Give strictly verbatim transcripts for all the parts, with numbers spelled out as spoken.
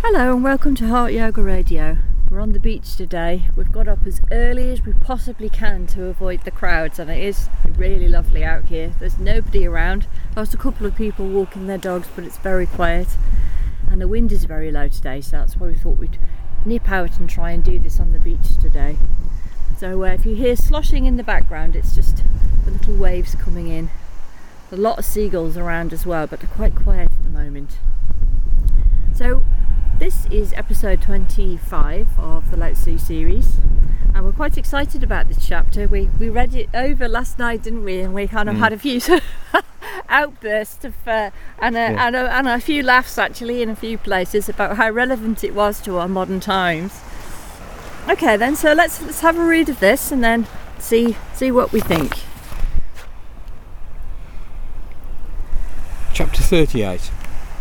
Hello and welcome to Heart Yoga Radio. We're on the beach today. We've got up as early as we possibly can to avoid the crowds, and it is really lovely out here. There's nobody around. There's a couple of people walking their dogs, but it's very quiet and the wind is very low today, so that's why we thought we'd nip out and try and do this on the beach today. So uh, if you hear sloshing in the background, it's just the little waves coming in. A lot of seagulls around as well, but they're quite quiet at the moment. So this is episode twenty-five of the Lao Tzu series, and we're quite excited about this chapter. We we read it over last night, didn't we? And we kind of mm. had a few outbursts of uh, and, a, yeah. and, a, and a few laughs actually in a few places about how relevant it was to our modern times. Okay, then, so let's let's have a read of this and then see see what we think. Chapter thirty-eight.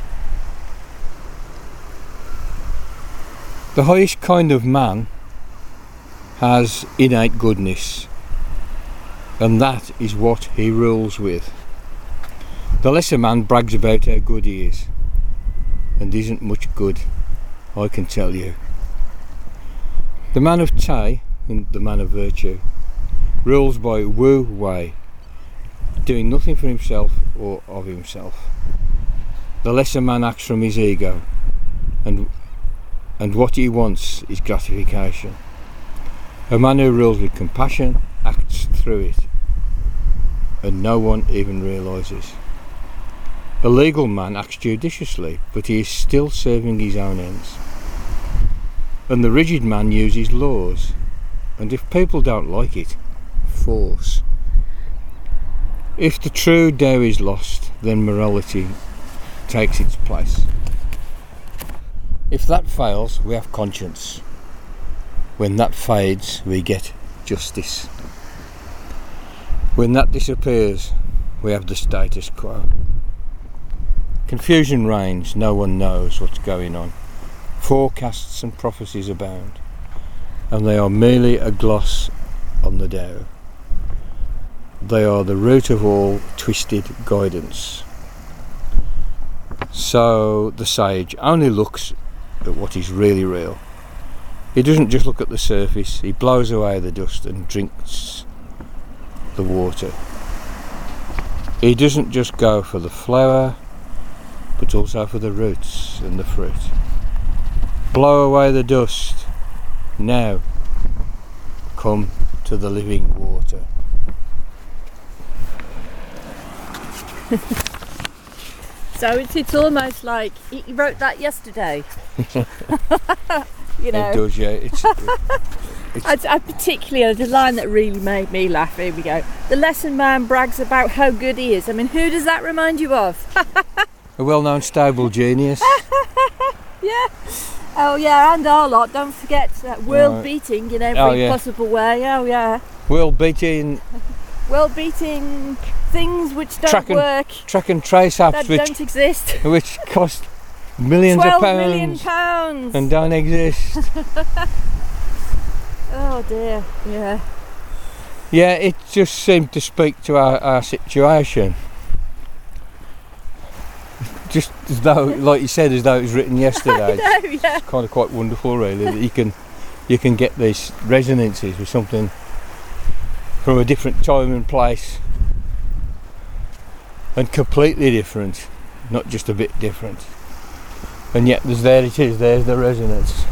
The highest kind of man has innate goodness, and that is what he rules with. The lesser man brags about how good he is, and isn't much good, I can tell you. The man of Tai, the man of virtue, rules by Wu Wei, doing nothing for himself or of himself. The lesser man acts from his ego, and and what he wants is gratification. A man who rules with compassion acts through it, and no one even realises. A legal man acts judiciously, but he is still serving his own ends. And the rigid man uses laws, and if people don't like it, force. If the true Tao is lost, then morality takes its place. If that fails, we have conscience. When that fades, we get justice. When that disappears, we have the status quo. Confusion reigns, no one knows what's going on. Forecasts and prophecies abound, and they are merely a gloss on the Tao. They are the root of all twisted guidance. So the sage only looks at what is really real. He doesn't just look at the surface, he blows away the dust and drinks the water. He doesn't just go for the flower, but also for the roots and the fruit. Blow away the dust, now come to the living water. So it's, it's almost like he wrote that yesterday. You know. It does, yeah. It's, I, it's I particularly, the line that really made me laugh, here we go. The lesser man brags about how good he is. I mean, who does that remind you of? A well-known stable genius. Yeah. Oh yeah, and our lot, don't forget that world beating in every oh, yeah. possible way. Oh yeah. World beating. World beating things which don't track and, work. Track and trace apps that which don't exist. Which cost millions Twelve of pounds. million pounds. And don't exist. Oh dear. Yeah. Yeah, it just seemed to speak to our, our situation. Just as though, like you said, as though it was written yesterday. I know, yeah. It's kind of quite wonderful, really, that you can you can get these resonances with something from a different time and place, and completely different, not just a bit different. And yet, there's there it is. There's the resonance.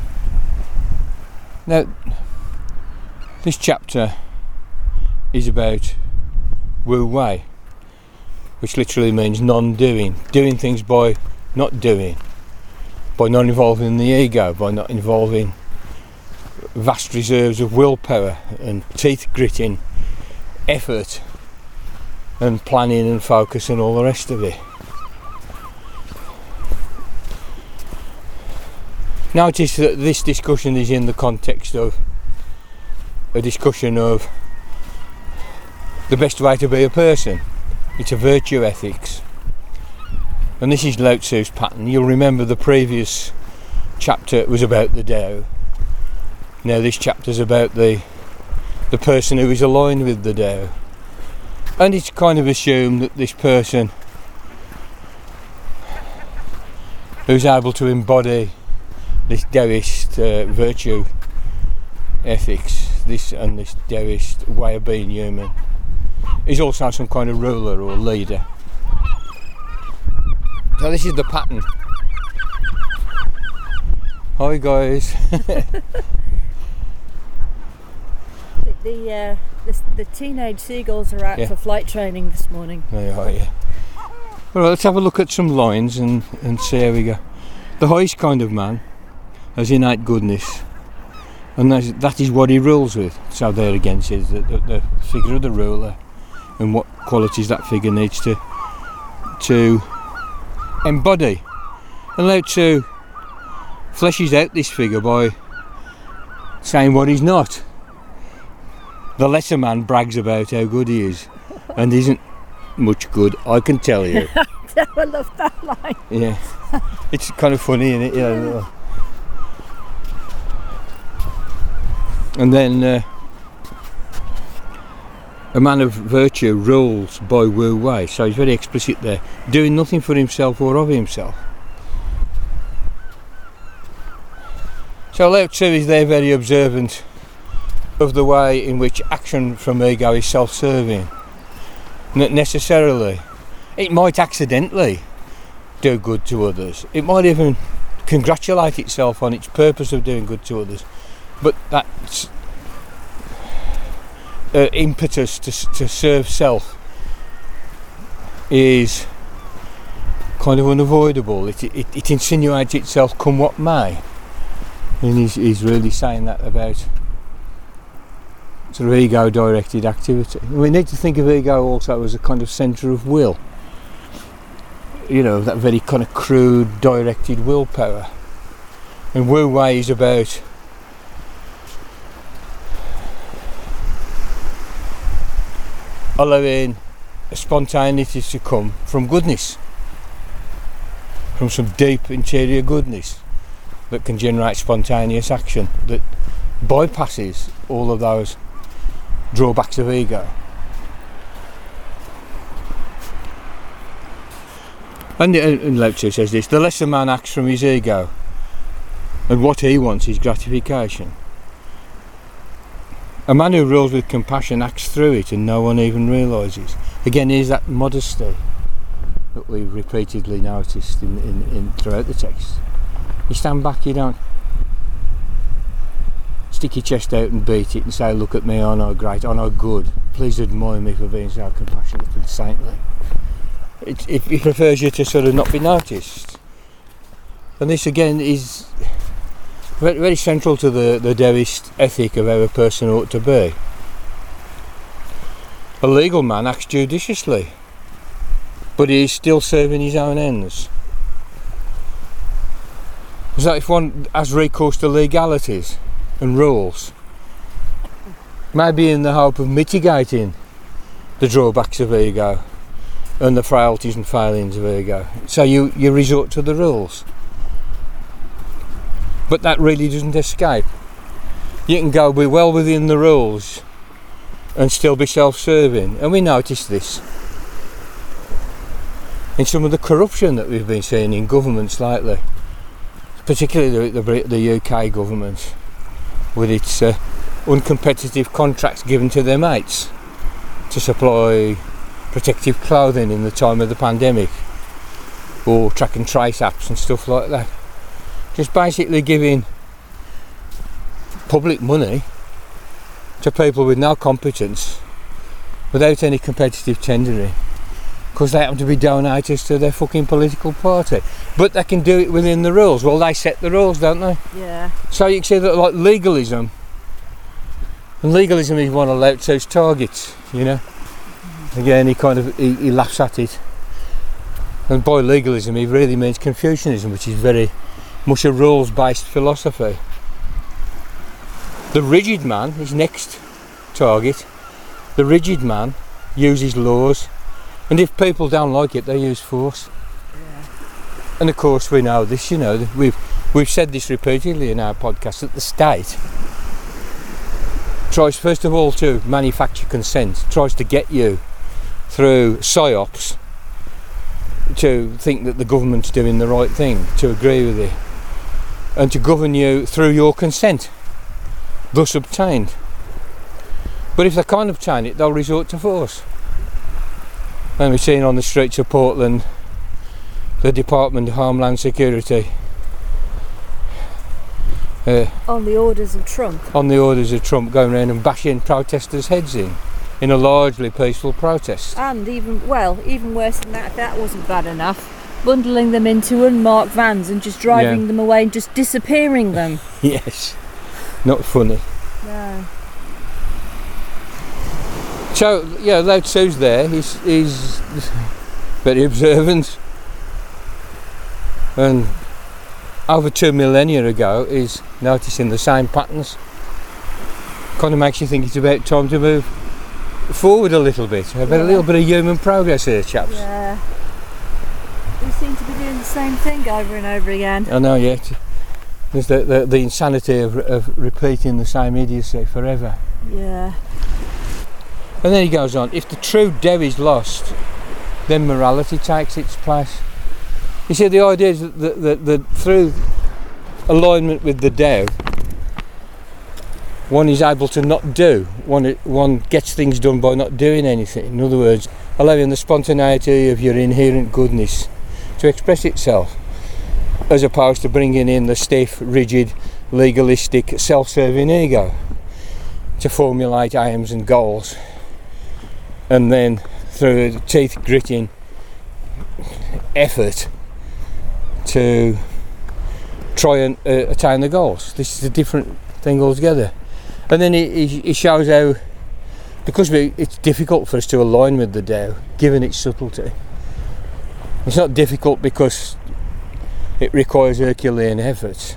Now, this chapter is about Wu Wei, which literally means non-doing, doing things by not doing, by not involving the ego, by not involving vast reserves of willpower and teeth-gritting effort and planning and focus and all the rest of it. Notice that this discussion is in the context of a discussion of the best way to be a person. It's a virtue ethics. And this is Lao Tzu's pattern. You'll remember the previous chapter was about the Tao. Now this chapter's about the the person who is aligned with the Tao. And it's kind of assumed that this person who's able to embody this Taoist uh, virtue ethics, this and this Taoist way of being human. He's also some kind of ruler or leader. So this is the pattern. Hi guys. the the, uh, the the teenage seagulls are out Yeah. for flight training this morning. They are, yeah. All right, let's have a look at some lines and, and see how we go. The highest kind of man has innate goodness, and that's, that is what he rules with. So there again says the, the, the figure of the ruler and what qualities that figure needs to to embody. And Lao Tzu fleshes out this figure by saying what he's not. The lesser man brags about how good he is, and isn't much good, I can tell you. I love that line. Yeah, it's kind of funny, isn't it? You know. And then uh, a man of virtue rules by Wu Wei, so he's very explicit there, doing nothing for himself or of himself. So Lao Tzu is there very observant of the way in which action from ego is self-serving. Not necessarily. It might accidentally do good to others. It might even congratulate itself on its purpose of doing good to others. But that uh, impetus to, to serve self is kind of unavoidable. It, it, it insinuates itself come what may. And he's, he's really saying that about sort of ego-directed activity. We need to think of ego also as a kind of centre of will. You know, that very kind of crude, directed willpower. And Wu Wei is about allowing a spontaneity to come from goodness, from some deep interior goodness that can generate spontaneous action that bypasses all of those drawbacks of ego. And, and Lao Tzu says this: the lesser man acts from his ego, and what he wants is gratification. A man who rules with compassion acts through it and no one even realises. Again, here's that modesty that we've repeatedly noticed in, in, in throughout the text. You stand back, you don't stick your chest out and beat it and say, look at me, I know great, I know good, please admire me for being so compassionate and saintly. It, it, it prefers you to sort of not be noticed. And this again is very, very central to the, the Taoist ethic of how a person ought to be. A legal man acts judiciously, but he is still serving his own ends. So if one has recourse to legalities and rules, maybe in the hope of mitigating the drawbacks of ego and the frailties and failings of ego, so you, you resort to the rules. But that really doesn't escape. You can go be well within the rules and still be self-serving, and we notice this in some of the corruption that we've been seeing in governments lately, particularly the, the, the U K government, with its uh, uncompetitive contracts given to their mates to supply protective clothing in the time of the pandemic, or track and trace apps and stuff like that. Just basically giving public money to people with no competence without any competitive tendering, because they happen to be donators to their fucking political party. But they can do it within the rules. Well, they set the rules, don't they? Yeah. So you can see that, like, legalism, and legalism is one of Lao Tzu's targets, you know. Again, he kind of he, he laughs at it, and by legalism he really means Confucianism, which is very much a rules-based philosophy. The rigid man, his next target, the rigid man uses laws, and if people don't like it, they use force. Yeah. And of course we know this, you know, we've we've said this repeatedly in our podcast, that the state tries first of all to manufacture consent, tries to get you through psyops to think that the government's doing the right thing, to agree with it, and to govern you through your consent, thus obtained. But if they can't obtain it, they'll resort to force. And we've seen on the streets of Portland the Department of Homeland Security uh, on the orders of Trump. On the orders of Trump, going around and bashing protesters' heads in, in a largely peaceful protest. And even, well, even worse than that, if that wasn't bad enough, bundling them into unmarked vans and just driving Yeah. them away and just disappearing them. Yes, not funny. No. So, yeah, Lao Tzu's there, he's, he's very observant, and over two millennia ago he's noticing the same patterns. Kind of makes you think it's about time to move forward a little bit, about Yeah. a little bit of human progress here, chaps. Yeah. We seem to be doing the same thing over and over again. I know, yeah. There's the, the, the insanity of, of repeating the same idiocy forever. Yeah. And then he goes on, if the true Tao is lost, then morality takes its place. You see, the idea is that, that, that, that through alignment with the Tao, one is able to not do. One, one gets things done by not doing anything. In other words, allowing the spontaneity of your inherent goodness to express itself, as opposed to bringing in the stiff, rigid, legalistic, self-serving ego to formulate aims and goals, and then through a teeth-gritting effort to try and uh, attain the goals. This is a different thing altogether. And then he, he, he shows how, because we, it's difficult for us to align with the Tao, given its subtlety. It's not difficult because it requires Herculean efforts.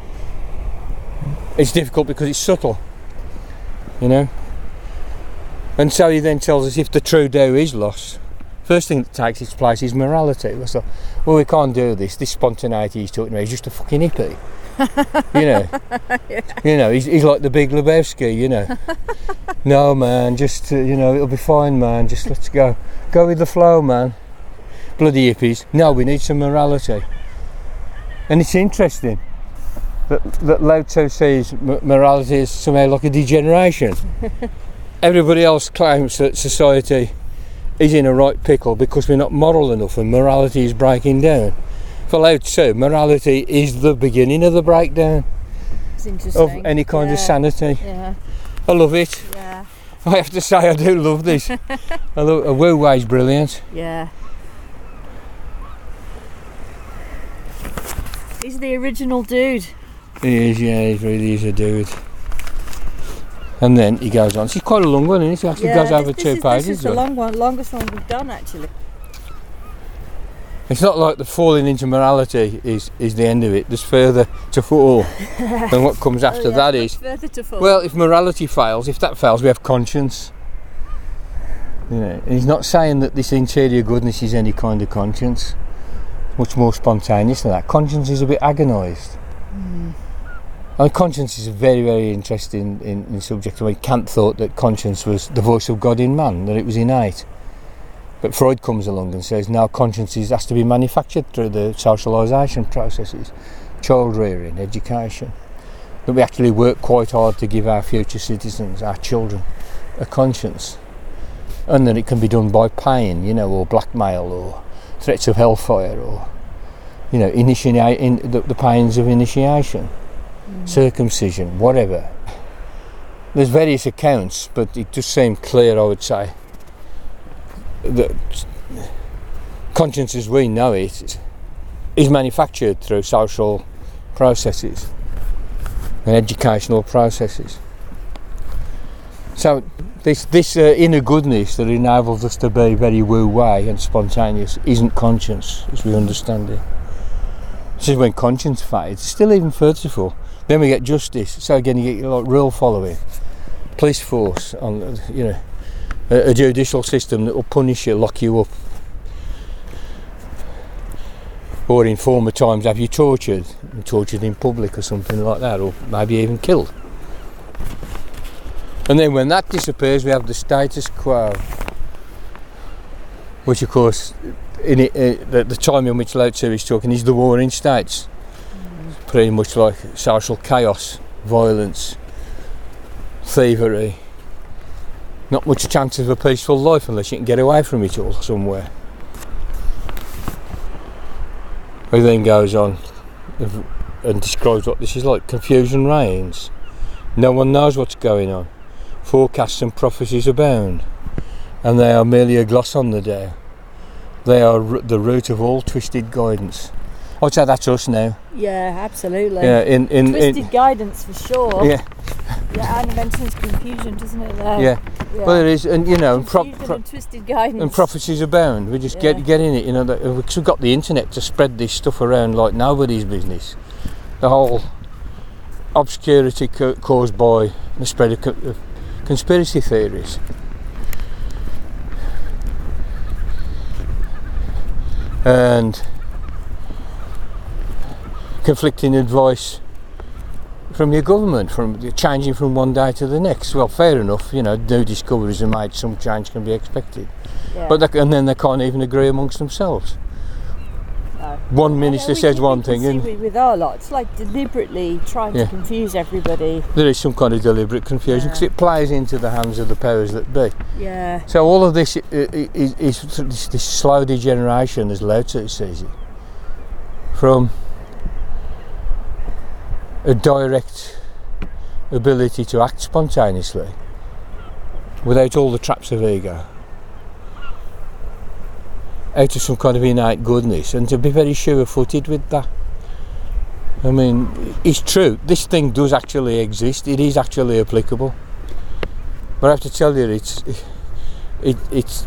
It's difficult because it's subtle, you know. And so he then tells us if the true Tao is lost, first thing that takes its place is morality. We thought, well, we can't do this. This spontaneity he's talking about, he's just a fucking hippie. You know, Yeah. you know, he's, he's like the Big Lebowski, you know. No, man, just, uh, you know, it'll be fine, man. Just let's go. Go with the flow, man. Bloody hippies. No, we need some morality. And it's interesting that, that Lao Tzu sees m- morality as somehow like a degeneration. Everybody else claims that society is in a right pickle because we're not moral enough and morality is breaking down. For Lao Tzu, morality is the beginning of the breakdown It's interesting. of any kind yeah. of sanity. Yeah. I love it. Yeah. I have to say I do love this. I love, uh, Wu Wei's brilliant. Yeah. He's the original dude. He is, yeah, he really is a dude. And then he goes on. It's quite a long one, isn't it? It actually yeah, goes over this, two this is, pages. This is the right? long one, longest one we've done actually. It's not like the falling into morality is, is the end of it. There's further to fall. And what comes after oh, yeah, that much is, further to fall. well, if morality fails, if that fails, we have conscience. You know, and he's not saying that this interior goodness is any kind of conscience. Much more spontaneous than that. Conscience is a bit agonised. Mm. I mean, conscience is a very, very interesting in, in subject. I mean, Kant thought that conscience was the voice of God in man, that it was innate. But Freud comes along and says now conscience is, has to be manufactured through the socialisation processes, child rearing, education. That we actually work quite hard to give our future citizens, our children, a conscience. And that it can be done by pain, you know, or blackmail, or threats of hellfire, or, you know, initiate in the, the pains of initiation. Mm. Circumcision, whatever. There's various accounts, but it just seemed clear, I would say, that conscience as we know it is manufactured through social processes and educational processes. So this this uh, inner goodness that enables us to be very wu-wei and spontaneous isn't conscience as we understand it. This is when conscience fades. It's still even further to fall. Then we get justice. So again, you get like rule following, police force, on you know, a, a judicial system that will punish you, lock you up, or in former times have you tortured, tortured in public or something like that, or maybe even killed. And then when that disappears, we have the status quo, which of course in it, uh, the, the time in which Lao Tzu is talking is the warring states. Mm. Pretty much like social chaos, violence, thievery. Not much chance of a peaceful life unless you can get away from it all somewhere. He then goes on and describes what this is like. Confusion reigns. No one knows what's going on. Forecasts and prophecies abound, and they are merely a gloss on the day. They are r- the root of all twisted guidance. I'd say that's us now. Yeah, absolutely. Yeah, in, in, twisted in, guidance for sure. Yeah. Yeah, and mentions confusion, doesn't it? There. Yeah. yeah. Well, it is, and you know, confusion pro- pro- and twisted guidance. And prophecies abound. We just yeah. get get in it, you know. That, because we've got the internet to spread this stuff around like nobody's business. The whole obscurity co- caused by the spread of, co- of conspiracy theories. And conflicting advice from your government, from changing from one day to the next. Well, fair enough, you know, new discoveries are made, some change can be expected. Yeah. But they, and then they can't even agree amongst themselves. No. One minister says one thing, and with our lot, it's like deliberately trying yeah. to confuse everybody. There is some kind of deliberate confusion because yeah. it plays into the hands of the powers that be. Yeah. So all of this is, is, is this slow degeneration, as Lao Tzu sees it, from a direct ability to act spontaneously without all the traps of ego, out of some kind of innate goodness, and to be very sure-footed with that. I mean, it's true, this thing does actually exist, it is actually applicable, but I have to tell you, it's it, it's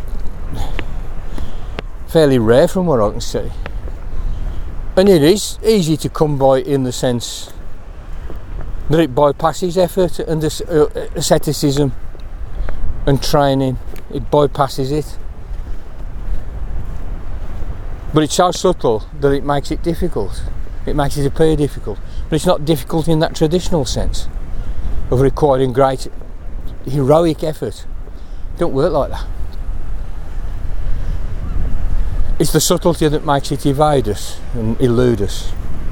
fairly rare from what I can see, and it is easy to come by in the sense that it bypasses effort and asceticism and training. It bypasses it. But it's so subtle that it makes it difficult. It makes it appear difficult. But it's not difficult in that traditional sense of requiring great heroic effort. It don't work like that. It's the subtlety that makes it evade us and elude us.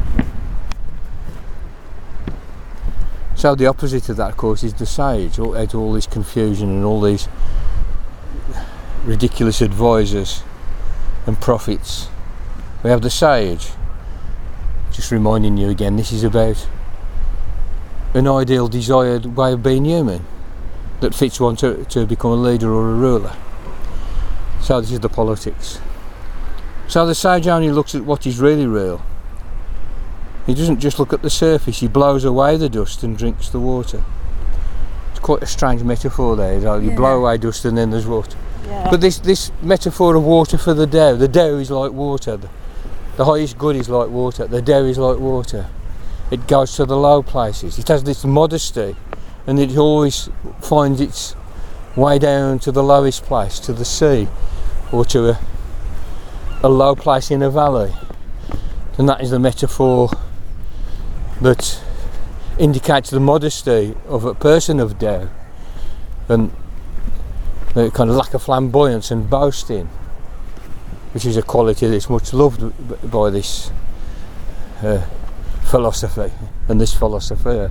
So the opposite of that, of course, is the sage. All, out of all this confusion and all these ridiculous advisors and prophets, we have the sage. Just reminding you again, this is about an ideal, desired way of being human that fits one to, to become a leader or a ruler. So this is the politics. So the sage only looks at what is really real. He doesn't just look at the surface, he blows away the dust and drinks the water. It's quite a strange metaphor there, you know, you yeah. blow away dust and then there's water. Yeah. But this, this metaphor of water for the Tao, the Tao is like water, the, the highest good is like water, the Tao is like water. It goes to the low places, it has this modesty, and it always finds its way down to the lowest place, to the sea, or to a, a low place in a valley. And that is the metaphor that indicates the modesty of a person of Tao and the kind of lack of flamboyance and boasting, which is a quality that's much loved by this uh, philosophy and this philosopher.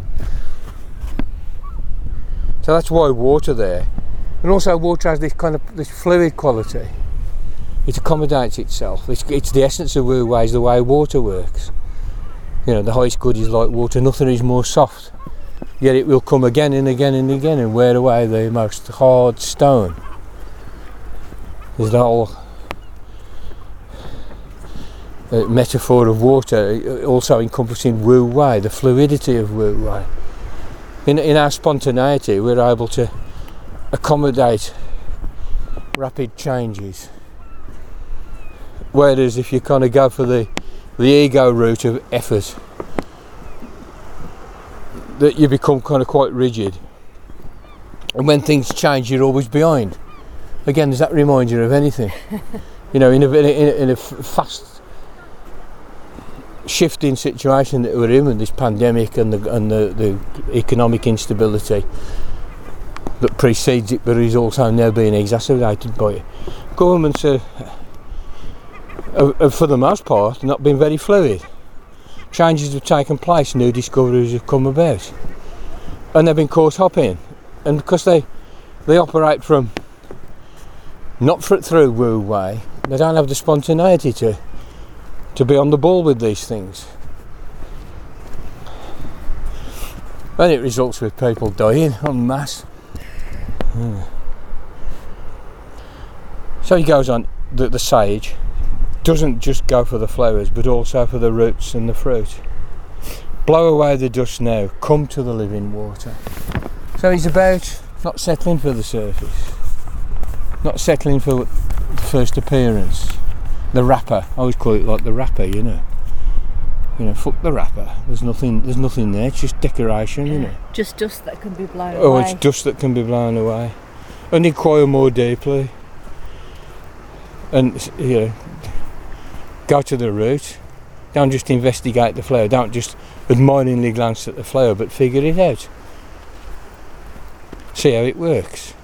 So that's why water there, and also water has this kind of this fluid quality. It accommodates itself. It's, it's the essence of Wu Wei, is the way water works. You know, the highest good is like water, nothing is more soft. Yet it will come again and again and again and wear away the most hard stone. There's the whole uh, metaphor of water also encompassing Wu Wei, the fluidity of Wu Wei. In, in our spontaneity, we're able to accommodate rapid changes. Whereas if you kind of go for the, the ego route of effort, that you become kind of quite rigid. And when things change, you're always behind. Again, does that remind you of anything? You know, in a, in a, in a fast shifting situation that we're in with this pandemic and the, and the, the economic instability that precedes it, but is also now being exacerbated by it. Governments are have, have for the most part not been very fluid. Changes have taken place, new discoveries have come about, and they've been caught up in, and because they they operate from not for, through Wu Wei, they don't have the spontaneity to to be on the ball with these things, and it results with people dying en masse. Hmm. So he goes on that the sage doesn't just go for the flowers but also for the roots and the fruit. Blow away the dust now, come to the living water. So he's about not settling for the surface, not settling for the first appearance, the wrapper. I always call it like the wrapper, you know. You know, fuck the wrapper. There's nothing. There's nothing there. It's just decoration, you know. Just dust that can be blown Oh, away. it's dust that can be blown away. And inquire more deeply. And you know, go to the root. Don't just investigate the flower. Don't just admiringly glance at the flower, but figure it out. See how it works.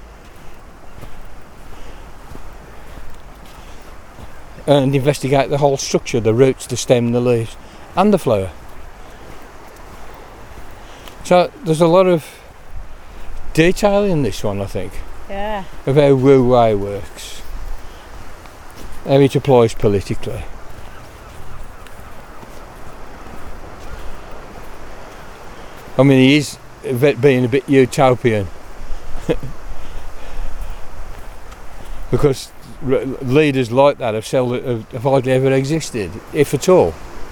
And investigate the whole structure, the roots, the stem, the leaves, and the flower. So there's a lot of detail in this one, I think, Yeah. of how Wu Wei works, how it applies politically. I mean, he is a bit- being a bit utopian because r- leaders like that have, seldom, have, have hardly ever existed, if at all.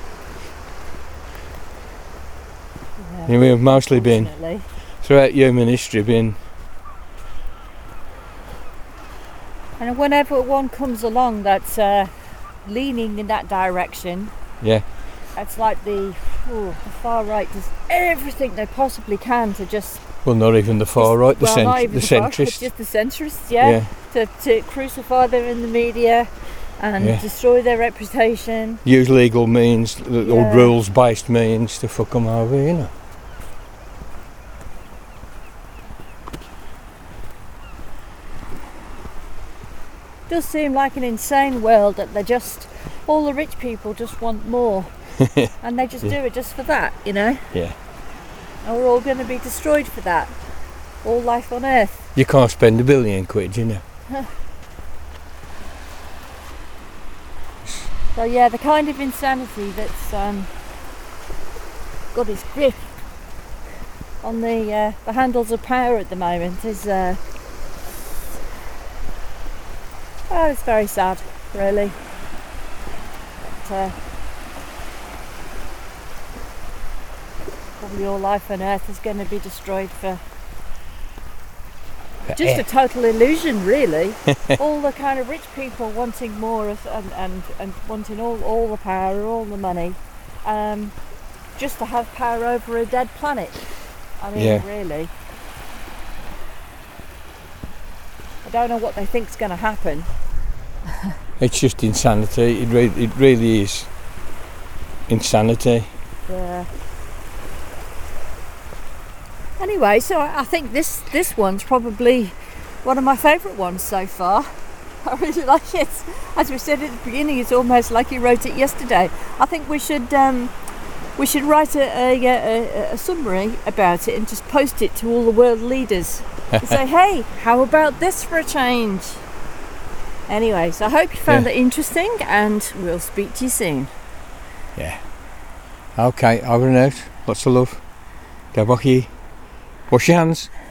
Yeah. You know, we have mostly been, Unfortunately. throughout human history, been And whenever one comes along that's uh, leaning in that direction, yeah, it's like the, ooh, the far right does everything they possibly can to just well, not even the far right, the, well, cent- not even the the far right, centrists. just the centrists, yeah, Yeah. To, to crucify them in the media and Yeah. destroy their reputation. Use legal means or Yeah. rules-based means to fuck them over, you know. Does seem like an insane world that they just, all the rich people just want more, and they just Yeah. do it just for that, you know. Yeah. And we're all going to be destroyed for that. All life on Earth. You can't spend a billion quid, you know. So yeah, the kind of insanity that's um, got its grip on the uh, the handles of power at the moment is, uh, well, it's very sad, really. But, uh, probably all life on Earth is going to be destroyed for just a total illusion, really. All the kind of rich people wanting more of, and, and, and wanting all, all the power, all the money, um, just to have power over a dead planet. I mean, Yeah. really. I don't know what they think's going to happen. It's just insanity. It, re- it really is insanity. Yeah. Anyway, so I I think this this one's probably one of my favourite ones so far. I really like it. As we said at the beginning, it's almost like he wrote it yesterday. I think we should um, we should write a, a, a, a summary about it and just post it to all the world leaders and say, hey, how about this for a change? Anyway, so I hope you found Yeah. it interesting, and we'll speak to you soon. Yeah. Okay, over and out. Lots of love. Go Bucky. Wash your hands.